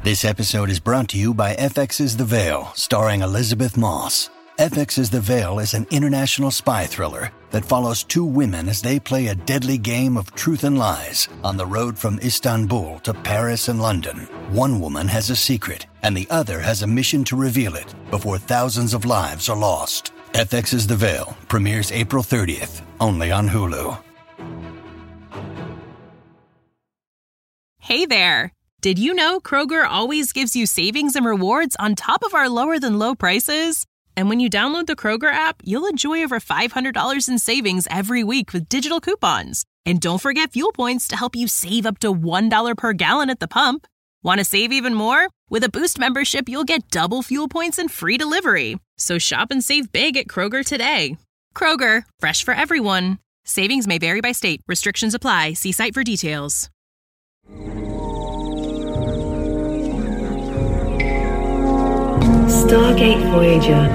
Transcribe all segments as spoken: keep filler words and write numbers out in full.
This episode is brought to you by F X's The Veil, starring Elizabeth Moss. F X's The Veil is an international spy thriller that follows two women as they play a deadly game of truth and lies on the road from Istanbul to Paris and London. One woman has a secret, and the other has a mission to reveal it before thousands of lives are lost. F X's The Veil premieres April thirtieth, only on Hulu. Hey there! Did you know Kroger always gives you savings and rewards on top of our lower-than-low prices? And when you download the Kroger app, you'll enjoy over five hundred dollars in savings every week with digital coupons. And don't forget fuel points to help you save up to one dollar per gallon at the pump. Want to save even more? With a Boost membership, you'll get double fuel points and free delivery. So shop and save big at Kroger today. Kroger, fresh for everyone. Savings may vary by state. Restrictions apply. See site for details. Stargate Voyager.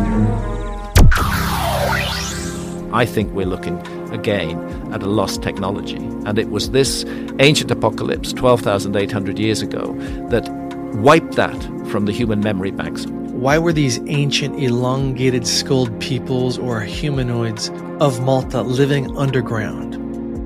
I think we're looking again at a lost technology. And it was this ancient apocalypse twelve thousand eight hundred years ago that wiped that from the human memory banks. Why were these ancient elongated skulled peoples or humanoids of Malta living underground?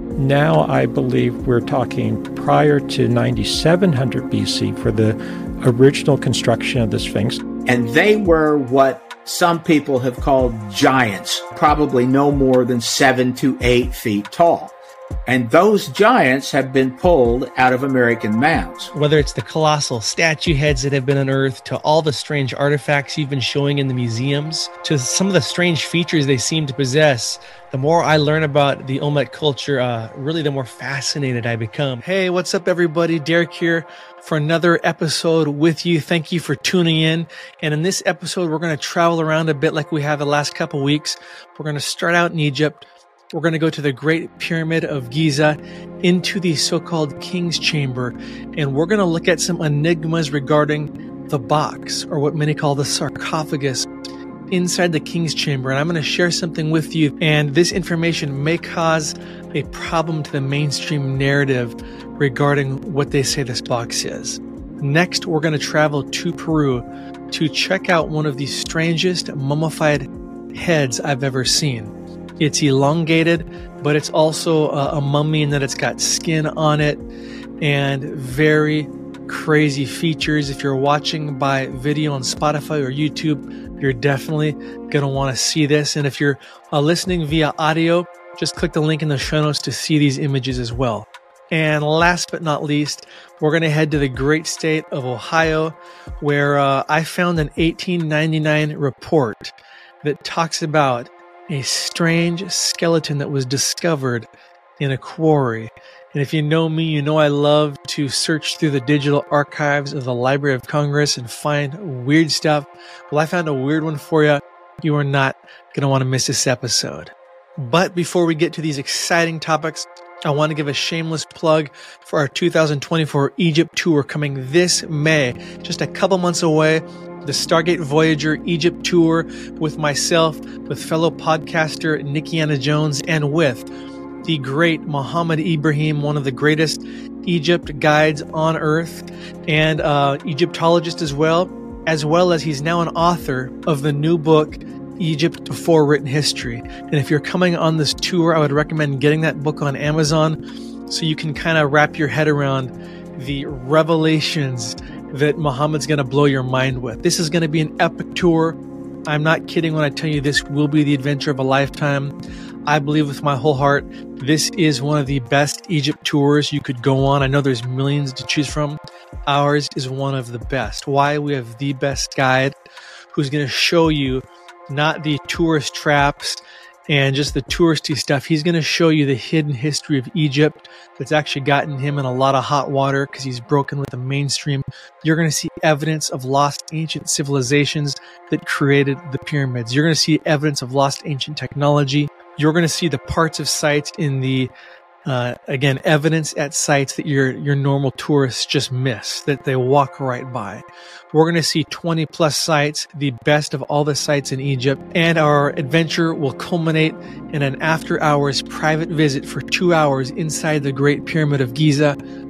Now I believe we're talking prior to ninety-seven hundred B C for the original construction of the Sphinx. And they were what some people have called giants, probably no more than seven to eight feet tall. And those giants have been pulled out of American mounds. Whether it's the colossal statue heads that have been unearthed, to all the strange artifacts you've been showing in the museums, to some of the strange features they seem to possess, the more I learn about the Olmec culture, uh, really the more fascinated I become. Hey, what's up, everybody? Derek here for another episode with you. Thank you for tuning in. And in this episode, we're going to travel around a bit like we have the last couple weeks. We're going to start out in Egypt. We're going to go to the Great Pyramid of Giza, into the so-called King's Chamber, and we're going to look at some enigmas regarding the box, or what many call the sarcophagus, inside the King's Chamber. And I'm going to share something with you, and this information may cause a problem to the mainstream narrative regarding what they say this box is. Next, we're going to travel to Peru to check out one of the strangest mummified heads I've ever seen. It's elongated, but it's also a, a mummy in that it's got skin on it and very crazy features. If you're watching by video on Spotify or YouTube, you're definitely going to want to see this. And if you're uh, listening via audio, just click the link in the show notes to see these images as well. And last but not least, we're going to head to the great state of Ohio, where uh, I found an eighteen ninety-nine report that talks about a strange skeleton that was discovered in a quarry. And if you know me, you know I love to search through the digital archives of the Library of Congress and find weird stuff. Well, I found a weird one for you. You are not going to want to miss this episode. But before we get to these exciting topics, I want to give a shameless plug for our two thousand twenty-four Egypt tour coming this May, just a couple months away. The Stargate Voyager Egypt Tour with myself, with fellow podcaster Nikiana Jones, and with the great Mohammed Ibrahim, one of the greatest Egypt guides on Earth, and uh, Egyptologist as well, as well as he's now an author of the new book, Egypt Before Written History. And if you're coming on this tour, I would recommend getting that book on Amazon so you can kind of wrap your head around the revelations that Muhammad's going to blow your mind with. This is going to be an epic tour. I'm not kidding when I tell you this will be the adventure of a lifetime. I believe with my whole heart, this is one of the best Egypt tours you could go on. I know there's millions to choose from. Ours is one of the best. Why? We have the best guide who's going to show you not the tourist traps and just the touristy stuff. He's going to show you the hidden history of Egypt that's actually gotten him in a lot of hot water because he's broken with the mainstream. You're going to see evidence of lost ancient civilizations that created the pyramids. You're going to see evidence of lost ancient technology. You're going to see the parts of sites in the Uh, again, evidence at sites that your your normal tourists just miss, that they walk right by. We're going to see twenty plus sites, the best of all the sites in Egypt, and our adventure will culminate in an after hours private visit for two hours inside the Great Pyramid of Giza,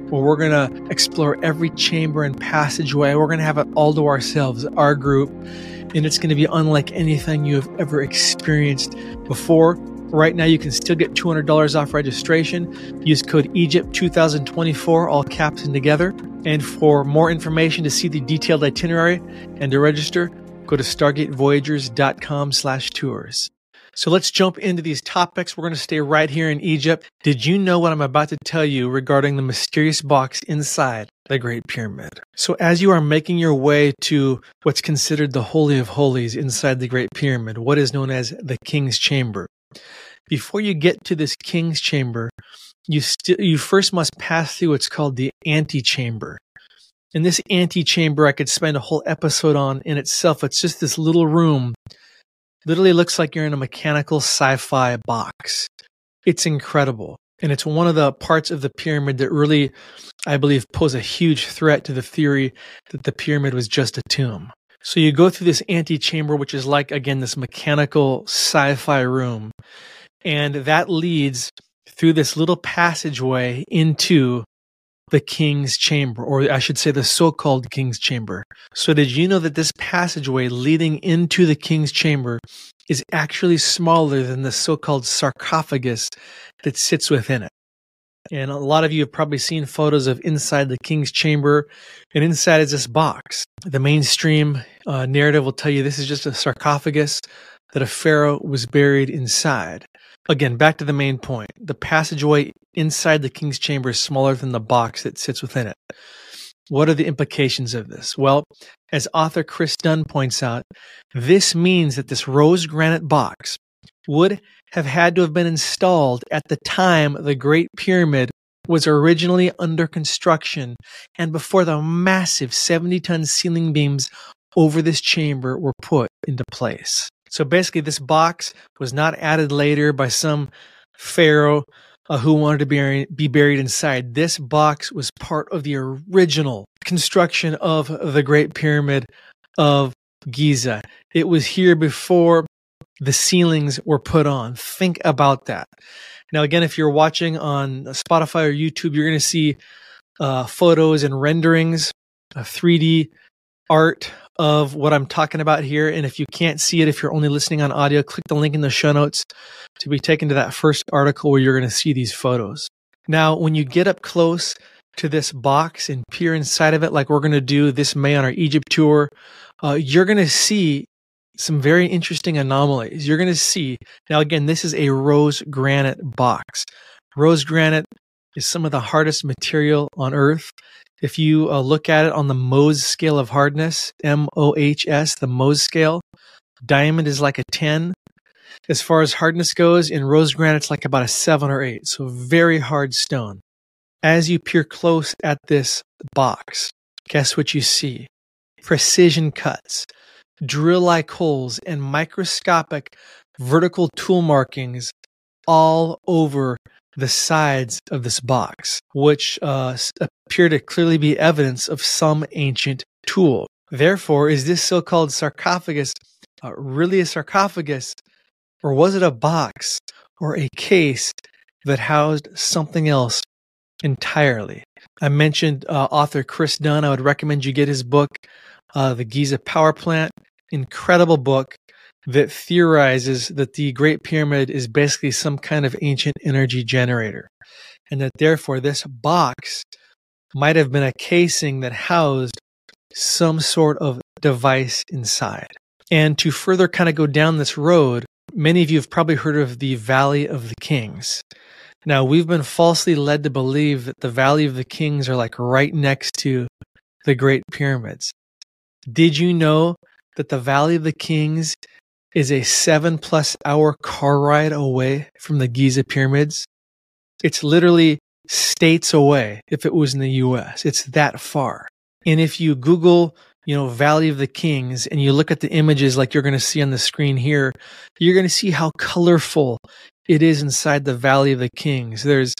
where we're going to explore every chamber and passageway. We're going to have it all to ourselves, our group, and it's going to be unlike anything you have ever experienced before. Right now, you can still get two hundred dollars off registration. Use code Egypt two thousand twenty-four, all caps and together. And for more information to see the detailed itinerary and to register, go to stargate voyagers dot com slash tours. So let's jump into these topics. We're going to stay right here in Egypt. Did you know what I'm about to tell you regarding the mysterious box inside the Great Pyramid? So as you are making your way to what's considered the Holy of Holies inside the Great Pyramid, what is known as the King's Chamber, before you get to this King's Chamber, you st- you first must pass through what's called the antechamber. In this antechamber, I could spend a whole episode on in itself. It's just this little room. Literally looks like you're in a mechanical sci-fi box. It's incredible. And it's one of the parts of the pyramid that really, I believe, pose a huge threat to the theory that the pyramid was just a tomb. So you go through this antechamber, which is like, again, this mechanical sci-fi room. And that leads through this little passageway into the King's Chamber, or I should say the so-called King's Chamber. So did you know that this passageway leading into the King's Chamber is actually smaller than the so-called sarcophagus that sits within it? And a lot of you have probably seen photos of inside the King's Chamber, and inside is this box. The mainstream uh, narrative will tell you this is just a sarcophagus that a pharaoh was buried inside. Again, back to the main point. The passageway inside the King's Chamber is smaller than the box that sits within it. What are the implications of this? Well, as author Chris Dunn points out, this means that this rose granite box would have had to have been installed at the time the Great Pyramid was originally under construction and before the massive seventy-ton ceiling beams over this chamber were put into place. So basically, this box was not added later by some pharaoh uh, who wanted to be, be buried inside. This box was part of the original construction of the Great Pyramid of Giza. It was here before the ceilings were put on. Think about that. Now, again, if you're watching on Spotify or YouTube, you're going to see uh, photos and renderings, uh, three D art of what I'm talking about here. And if you can't see it, if you're only listening on audio, click the link in the show notes to be taken to that first article where you're going to see these photos. Now, when you get up close to this box and peer inside of it, like we're going to do this May on our Egypt tour, uh, you're going to see some very interesting anomalies. You're going to see, now again, this is a rose granite box. Rose granite is some of the hardest material on Earth. If you uh, look at it on the Mohs scale of hardness, M O H S, the Mohs scale, diamond is like a ten. As far as hardness goes, in rose granite, it's like about a seven or eight. So very hard stone. As you peer close at this box, guess what you see? Precision cuts, drill-like holes, and microscopic vertical tool markings all over the sides of this box, which uh, appear to clearly be evidence of some ancient tool. Therefore, is this so-called sarcophagus uh, really a sarcophagus, or was it a box or a case that housed something else entirely? I mentioned uh, author Chris Dunn. I would recommend you get his book, uh, The Giza Power Plant. Incredible book that theorizes that the Great Pyramid is basically some kind of ancient energy generator, and that therefore this box might have been a casing that housed some sort of device inside. And to further kind of go down this road, many of you have probably heard of the Valley of the Kings. Now, we've been falsely led to believe that the Valley of the Kings are like right next to the Great Pyramids. Did you know that the Valley of the Kings is a seven plus hour car ride away from the Giza pyramids? It's literally states away if it was in the U S. It's that far. And if you Google, you know, Valley of the Kings and you look at the images like you're going to see on the screen here, you're going to see how colorful it is inside the Valley of the Kings. There's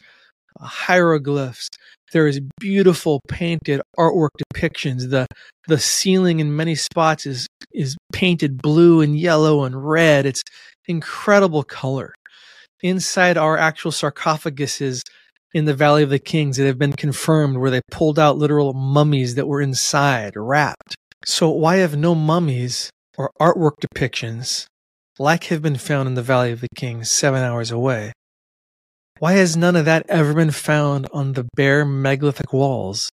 hieroglyphs. There is beautiful painted artwork depictions. The the ceiling in many spots is is painted blue and yellow and red. It's incredible color. Inside our actual sarcophaguses, in the Valley of the Kings that have been confirmed where they pulled out literal mummies that were inside, wrapped. So why have no mummies or artwork depictions like have been found in the Valley of the Kings seven hours away? Why has none of that ever been found on the bare megalithic walls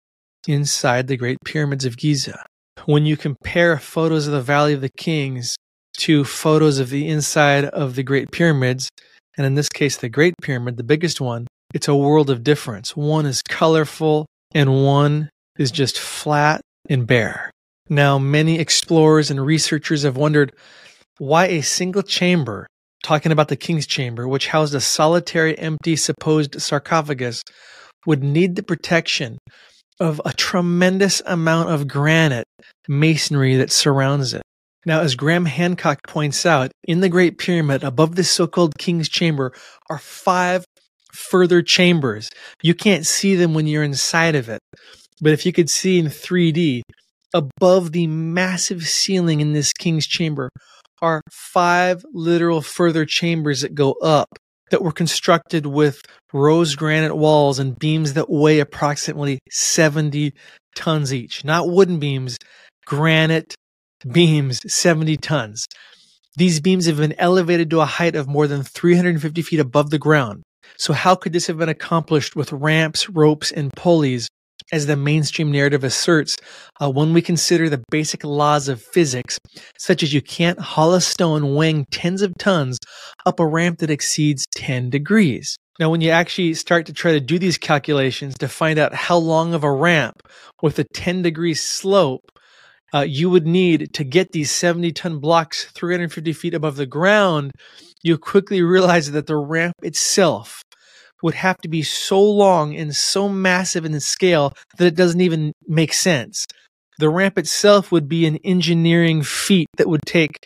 inside the Great Pyramids of Giza? When you compare photos of the Valley of the Kings to photos of the inside of the Great Pyramids, and in this case the Great Pyramid, the biggest one, it's a world of difference. One is colorful and one is just flat and bare. Now, many explorers and researchers have wondered why a single chamber, talking about the King's Chamber, which housed a solitary empty supposed sarcophagus, would need the protection of a tremendous amount of granite masonry that surrounds it. Now, as Graham Hancock points out, in the Great Pyramid, above this so-called King's Chamber, are five further chambers. You can't see them when you're inside of it, but if you could see in three D, above the massive ceiling in this King's Chamber are five literal further chambers that go up, that were constructed with rose granite walls and beams that weigh approximately seventy tons each. Not wooden beams, granite beams, seventy tons. These beams have been elevated to a height of more than three hundred fifty feet above the ground. So how could this have been accomplished with ramps, ropes, and pulleys, as the mainstream narrative asserts, uh, when we consider the basic laws of physics, such as you can't haul a stone weighing tens of tons up a ramp that exceeds ten degrees. Now, when you actually start to try to do these calculations to find out how long of a ramp with a ten degree slope uh, you would need to get these seventy ton blocks three hundred fifty feet above the ground, you quickly realize that the ramp itself would have to be so long and so massive in scale that it doesn't even make sense. The ramp itself would be an engineering feat that would take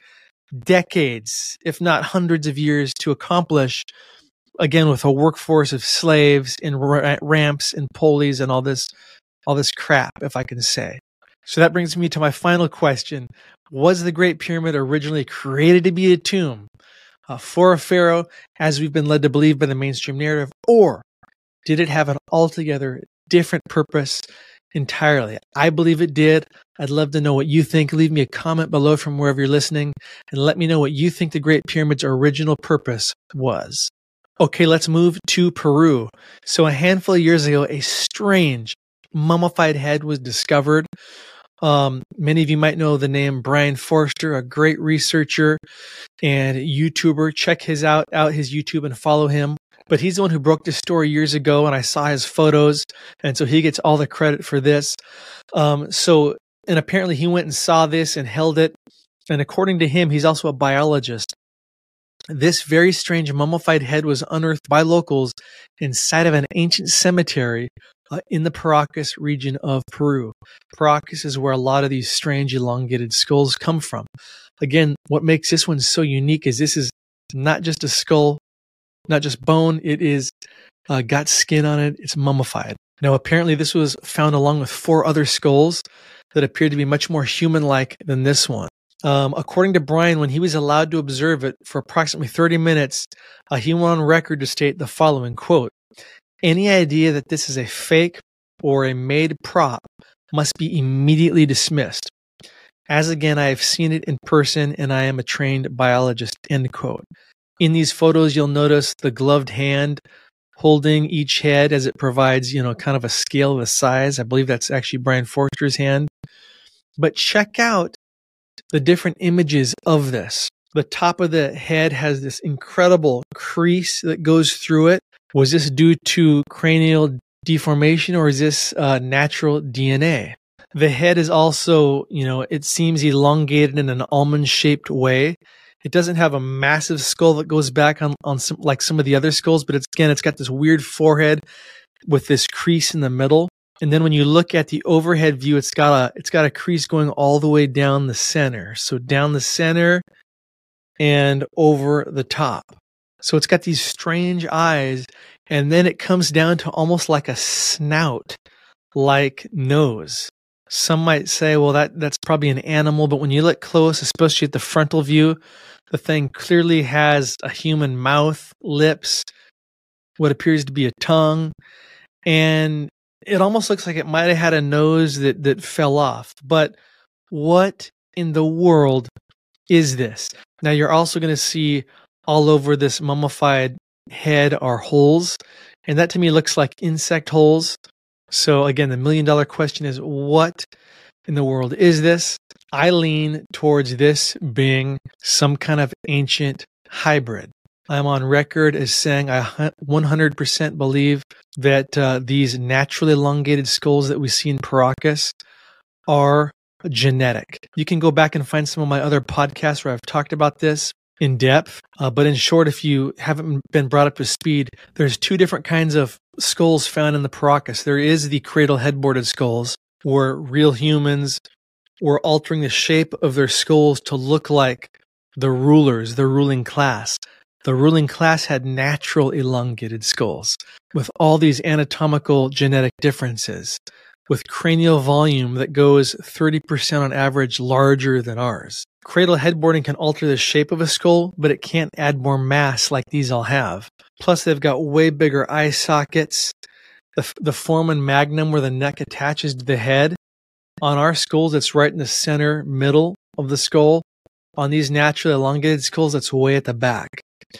decades, if not hundreds of years to accomplish, again, with a workforce of slaves and ra- ramps and pulleys and all this, all this crap, if I can say. So that brings me to my final question. Was the Great Pyramid originally created to be a tomb Uh, for a pharaoh, as we've been led to believe by the mainstream narrative, or did it have an altogether different purpose entirely? I believe it did. I'd love to know what you think. Leave me a comment below from wherever you're listening, and let me know what you think the Great Pyramid's original purpose was. Okay, let's move to Peru. So a handful of years ago, a strange mummified head was discovered. Um, many of you might know the name Brian Forster, a great researcher and YouTuber. Check his out, out his YouTube and follow him. But he's the one who broke this story years ago, and I saw his photos, and so he gets all the credit for this. Um, so, and apparently he went and saw this and held it. And according to him, he's also a biologist. This very strange mummified head was unearthed by locals inside of an ancient cemetery Uh, in the Paracas region of Peru. Paracas is where a lot of these strange elongated skulls come from. Again, what makes this one so unique is this is not just a skull, not just bone, it is uh, got skin on it, it's mummified. Now, apparently this was found along with four other skulls that appeared to be much more human-like than this one. Um, according to Brian, when he was allowed to observe it for approximately thirty minutes, uh, he went on record to state the following, quote, "Any idea that this is a fake or a made prop must be immediately dismissed, as again I have seen it in person and I am a trained biologist," end quote. In these photos, you'll notice the gloved hand holding each head as it provides, you know, kind of a scale of the size. I believe that's actually Brian Forster's hand. But check out the different images of this. The top of the head has this incredible crease that goes through it. Was this due to cranial deformation, or is this uh, natural D N A? The head is also, you know, it seems elongated in an almond-shaped way. It doesn't have a massive skull that goes back on, on some, like some of the other skulls, but it's, again, it's got this weird forehead with this crease in the middle. And then when you look at the overhead view, it's got a, it's got a crease going all the way down the center. So down the center and over the top. So it's got these strange eyes, and then it comes down to almost like a snout-like nose. Some might say, well, that, that's probably an animal, but when you look close, especially at the frontal view, the thing clearly has a human mouth, lips, what appears to be a tongue, and it almost looks like it might have had a nose that, that fell off. But what in the world is this? Now, you're also going to see all over this mummified head are holes, and that to me looks like insect holes. So again, the million dollar question is, what in the world is this? I lean towards this being some kind of ancient hybrid. I'm on record as saying I one hundred percent believe that uh, these naturally elongated skulls that we see in Paracas are genetic. You can go back and find some of my other podcasts where I've talked about this in depth. Uh, but in short, if you haven't been brought up to speed, there's two different kinds of skulls found in the Paracas. There is the cradle headboarded skulls, where real humans were altering the shape of their skulls to look like the rulers, the ruling class. The ruling class had natural elongated skulls with all these anatomical genetic differences, with cranial volume that goes thirty percent on average larger than ours. Cradle headboarding can alter the shape of a skull, but it can't add more mass like these all have. Plus, they've got way bigger eye sockets. The, the foramen magnum, where the neck attaches to the head, on our skulls, it's right in the center middle of the skull. On these naturally elongated skulls, it's way at the back.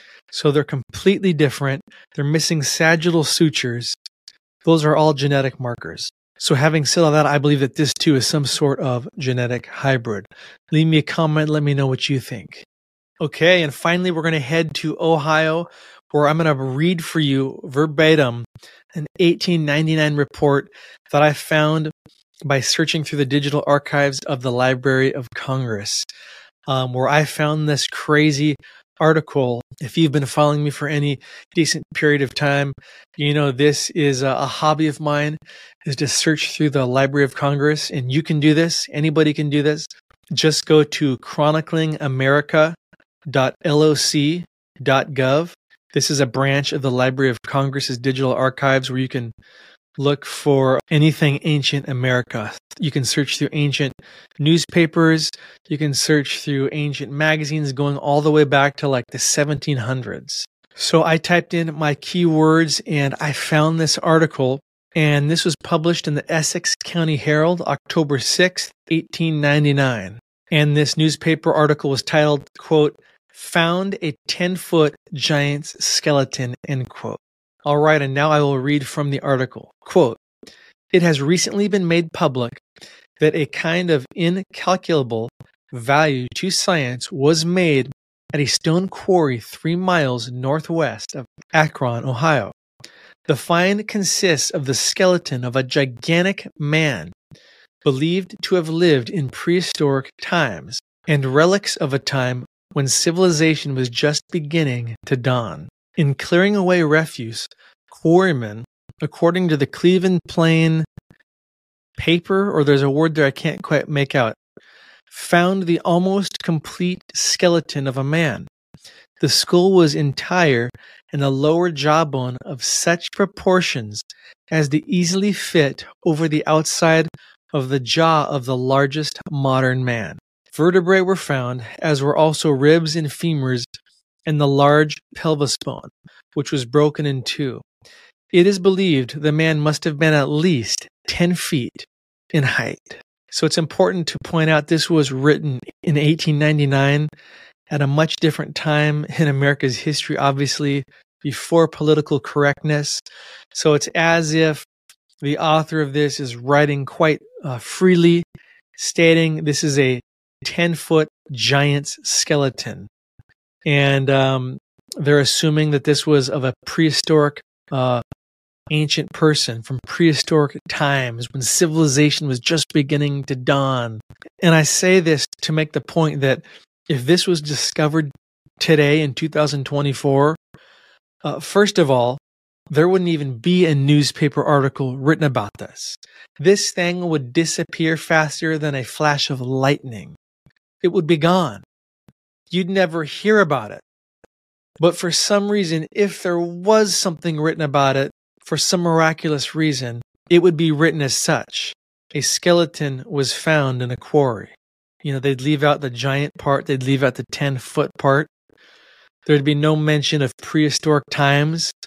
So they're completely different. They're missing sagittal sutures. Those are all genetic markers. So having said all that, I believe that this too is some sort of genetic hybrid. Leave me a comment. Let me know what you think. Okay, and finally, we're going to head to Ohio, where I'm going to read for you verbatim an eighteen ninety-nine report that I found by searching through the digital archives of the Library of Congress, um, where I found this crazy article. If you've been following me for any decent period of time, you know this is a, a hobby of mine, is to search through the Library of Congress, and you can do this. Anybody can do this. Just go to chronicling america dot loc dot gov. This is a branch of the Library of Congress's digital archives where you can look for anything ancient America. You can search through ancient newspapers. You can search through ancient magazines going all the way back to like the seventeen hundreds. So I typed in my keywords and I found this article, and this was published in the Essex County Herald, October sixth, eighteen ninety-nine. And this newspaper article was titled, quote, "Found a ten-foot giant's skeleton," end quote. All right, and now I will read from the article. Quote, "It has recently been made public that a kind of incalculable value to science was made at a stone quarry three miles northwest of Akron, Ohio. The find consists of the skeleton of a gigantic man believed to have lived in prehistoric times and relics of a time when civilization was just beginning to dawn. In clearing away refuse, quarrymen, according to the Cleveland Plain paper, or there's a word there I can't quite make out, found the almost complete skeleton of a man. The skull was entire, and the lower jawbone of such proportions as to easily fit over the outside of the jaw of the largest modern man. Vertebrae were found, as were also ribs and femurs, and the large pelvis bone, which was broken in two. It is believed the man must have been at least ten feet in height." So it's important to point out this was written in eighteen ninety-nine at a much different time in America's history, obviously before political correctness. So it's as if the author of this is writing quite uh, freely, stating this is a ten-foot giant's skeleton. And um, they're assuming that this was of a prehistoric uh, ancient person from prehistoric times when civilization was just beginning to dawn. And I say this to make the point that if this was discovered today in two thousand twenty-four, uh, first of all, there wouldn't even be a newspaper article written about this. This thing would disappear faster than a flash of lightning. It would be gone. You'd never hear about it. But for some reason, if there was something written about it, for some miraculous reason, it would be written as such. A skeleton was found in a quarry. You know, they'd leave out the giant part, they'd leave out the ten-foot part. There'd be no mention of prehistoric times.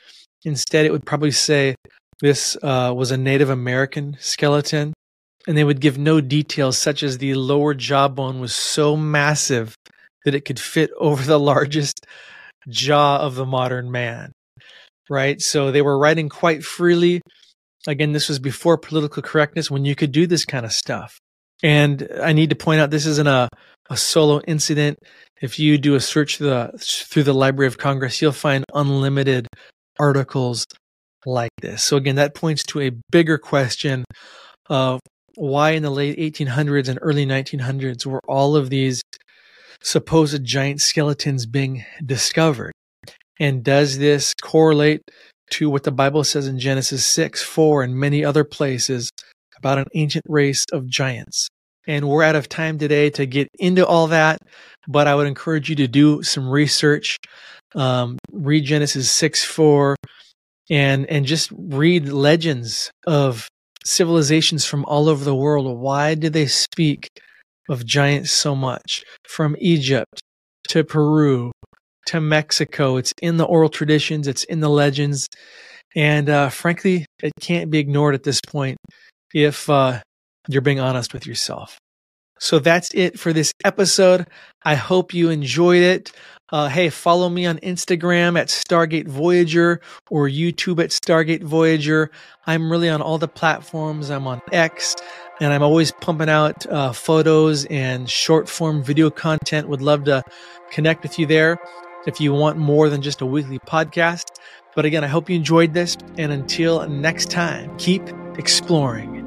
Instead, it would probably say this uh, was a Native American skeleton, and they would give no details such as the lower jawbone was so massive that it could fit over the largest jaw of the modern man, right? So they were writing quite freely. Again, this was before political correctness, when you could do this kind of stuff. And I need to point out, this isn't a, a solo incident. If you do a search through the, through the Library of Congress, you'll find unlimited articles like this. So again, that points to a bigger question of why in the late eighteen hundreds and early nineteen hundreds were all of these supposed giant skeletons being discovered? And does this correlate to what the Bible says in Genesis six, four, and many other places about an ancient race of giants? And we're out of time today to get into all that, but I would encourage you to do some research, um, read Genesis six, four, and, and just read legends of civilizations from all over the world. Why do they speak of giants so much? From Egypt to Peru to Mexico. It's in the oral traditions. It's in the legends. And uh, frankly, it can't be ignored at this point if uh, you're being honest with yourself. So that's it for this episode. I hope you enjoyed it. Uh, hey, follow me on Instagram at Stargate Voyager or YouTube at Stargate Voyager. I'm really on all the platforms. I'm on X, and I'm always pumping out uh, photos and short form video content. Would love to connect with you there if you want more than just a weekly podcast. But again, I hope you enjoyed this. And until next time, keep exploring.